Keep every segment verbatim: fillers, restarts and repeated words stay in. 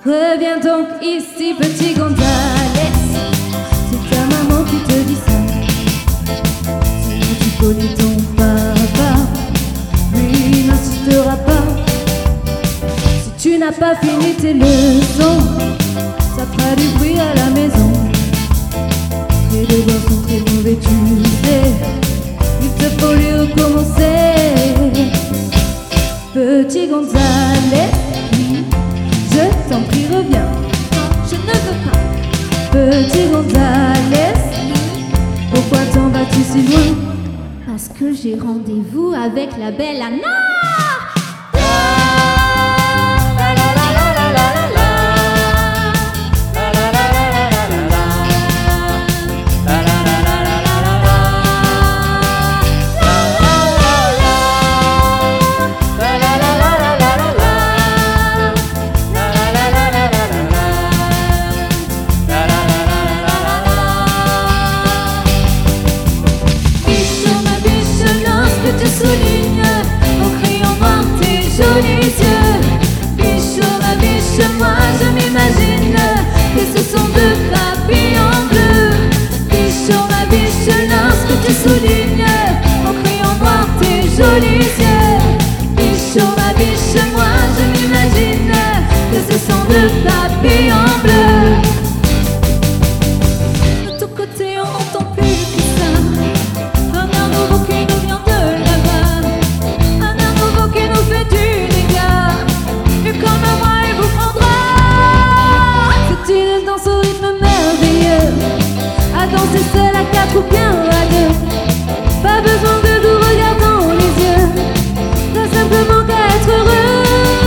Reviens donc ici, petit Gonzalez. C'est ta maman qui te dit ça. Sinon tu connais ton papa, lui n'insistera pas. Si tu n'as pas fini tes leçons, ça fera du bruit à la maison. Tes devoirs sont très mauvais, tu sais. Il te faut lui recommencer. Petit Gonzalez, je t'en prie, reviens. Non, je ne veux pas. Petit Gonzalez, pourquoi t'en vas-tu si loin? Parce que j'ai rendez-vous avec la belle Anna. Moi je m'imagine que ce sont deux papillons bleus. Bichon ma biche, lorsque tu soulignes en crayon noir tes jolis yeux. Bichon ma biche, moi je m'imagine que ce sont deux papillons bleus. De ton côté on n'entend plus le coussin, un air nouveau qui nous vient de là-bas, un air nouveau qui nous fait du dégât. Et comme moi il vous prendra. C'est une danse au rythme merveilleux, à danser seul, à quatre ou bien à deux. Pas besoin de nous regarder dans les yeux, t'as simplement qu'à être heureux.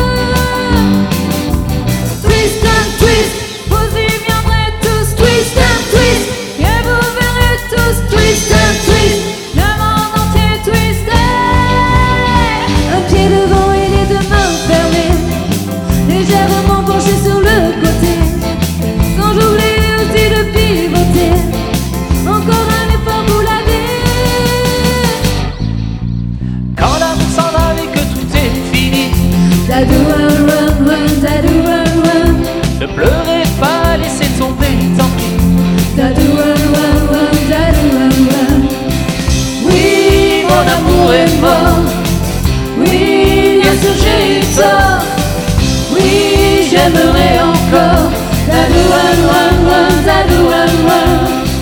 Twist and twist, vous y viendrez tous. Twist and twist, et vous verrez tous. Twist and twist, le monde entier twisté. Un pied devant et les deux mains fermées, légèrement penché sur le côté, sans j'oublie aussi de pivoter. Encore un effort pour la vie. Quand l'amour s'en va et que tout est fini, Dadou run run run, dadou run run, ne pleurez pas, laissez tomber, tant pis. dadou run run run, dadou run run. Oui, mon amour est mort. Oui, bien sûr j'ai eu tort. Oui, j'aimerais encore. Dadou run run run, dadou run run.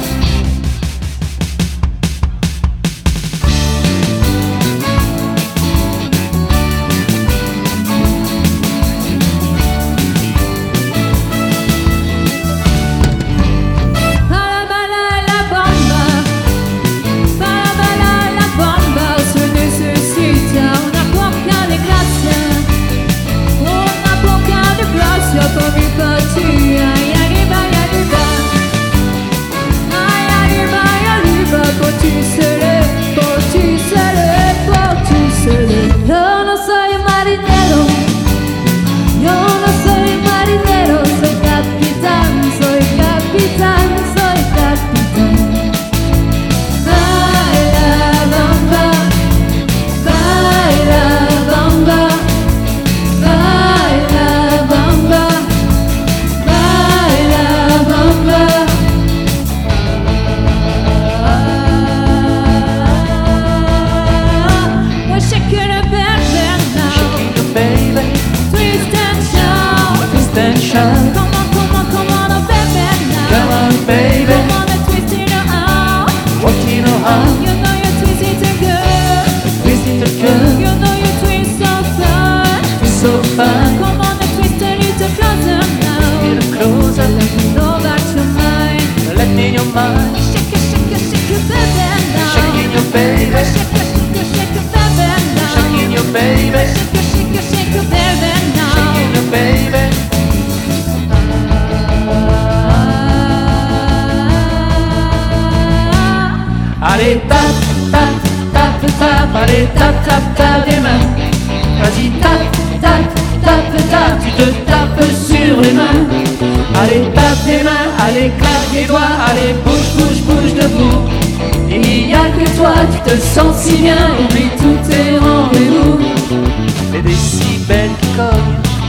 Allez, tape, tape, tape, tape, allez, tape, tape, tape des mains. Vas-y, tape, tape, tape, tape, tu te tapes sur les mains. Allez, tape des mains, allez, claque les doigts, allez, bouge, bouge, bouge debout. Il n'y a que toi, tu te sens si bien, oublie tous tes rendez-vous. Les décibels qui cognent,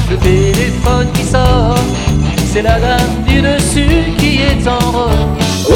le téléphone qui sort, c'est la dame du dessus qui est en robe.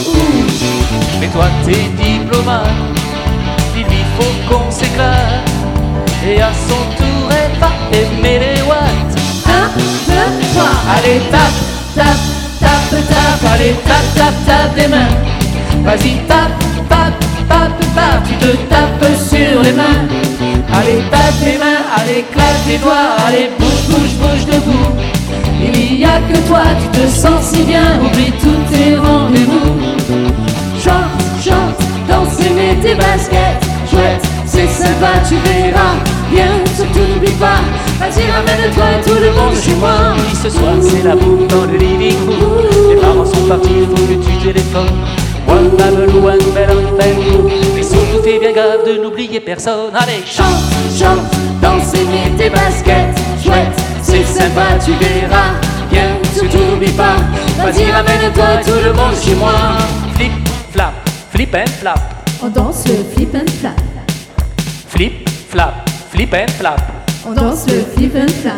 Mais toi t'es diplomate, il lui faut qu'on s'éclate, et à son tour elle va aimer les watts. Un, deux, trois. Allez tape, tape, tape, tape, allez tape, tape, tape des mains. Vas-y tape, tape, tape, tape, tu te tapes sur les mains. Allez tape les mains, allez claque les doigts, allez bouge, bouge, bouge debout. Il n'y a que toi, tu te sens si bien, oublie tous tes rendez-vous. Chante, chante, danse et mets tes baskets. Chouette, c'est sympa, tu verras. Viens, surtout n'oublie pas. Vas-y, ramène-toi et tout le monde chez moi. Oui, ce soir c'est la boum dans le living room. Les parents sont partis, il faut que tu téléphones. One babelou, one belle, one belle coup. Mais surtout fais bien gaffe de n'oublier personne. Allez, chante, Chante, danse et mets tes baskets. Chouette, c'est sympa, tu verras. Viens, surtout n'oublie pas. Vas-y, ramène-toi et tout le monde chez moi. flip, flap, flip and flap. On danse le flip and flap. Flip, flap, flip and flap. On danse le flip and flap.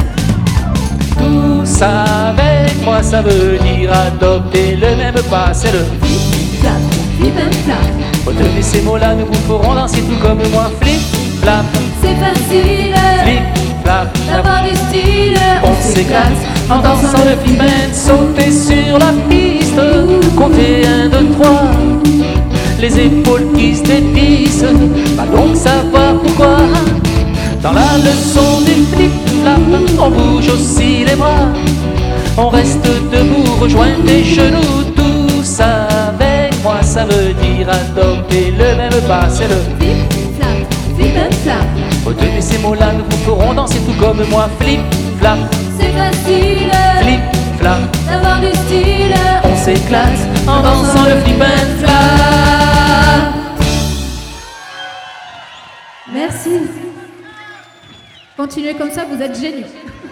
Tous avec moi, ça veut dire adopter le même pas. C'est le Flip, flap, flip and flap. retenez ces mots-là, nous vous ferons danser tout comme moi. Flip, flap, C'est facile flip, flap. d'avoir du style. On s'éclate en dansant le flip and sauter sur la piste. Compter un, deux, trois. Les épaules qui se dévissent, va donc savoir pourquoi. Dans la leçon du flip-flap, on bouge aussi les bras. On reste debout, rejoint les genoux. Tous avec moi, ça veut dire adopter le même pas. C'est le Flip, flap, flip and flap. retenez ces mots-là, nous vous ferons danser tout comme moi. Flip-flap, C'est facile flip-flap. d'avoir du style. On s'éclate en dansant le flip and flap. Merci. Continuez comme ça, vous êtes géniaux.